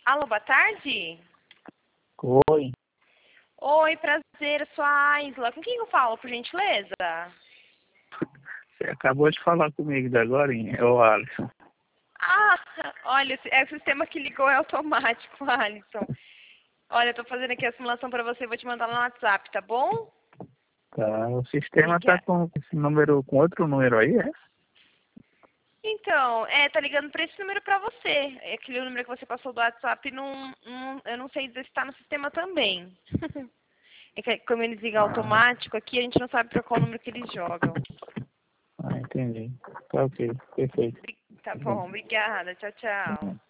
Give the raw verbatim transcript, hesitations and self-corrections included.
Alô, boa tarde. Oi, Oi, prazer, eu sou a Aisla. Com quem eu falo, por gentileza? você acabou de falar comigo de agora, hein? É o Alisson. Ah, olha, é o sistema que ligou é automático, Alisson. Olha, eu tô fazendo aqui a simulação pra você, vou te mandar no WhatsApp, tá bom? Tá, o sistema tá Obrigada. com esse número, com outro número aí, é? Então, é, tá ligando pra esse número pra você. É aquele número que você passou do WhatsApp, não, não, eu não sei dizer se tá no sistema também. É que como eles ligam Ah, automático aqui, a gente não sabe pra qual número que eles jogam. ah, entendi. Tá ok, perfeito. Tá Tá bom. bom, obrigada. Tchau, tchau.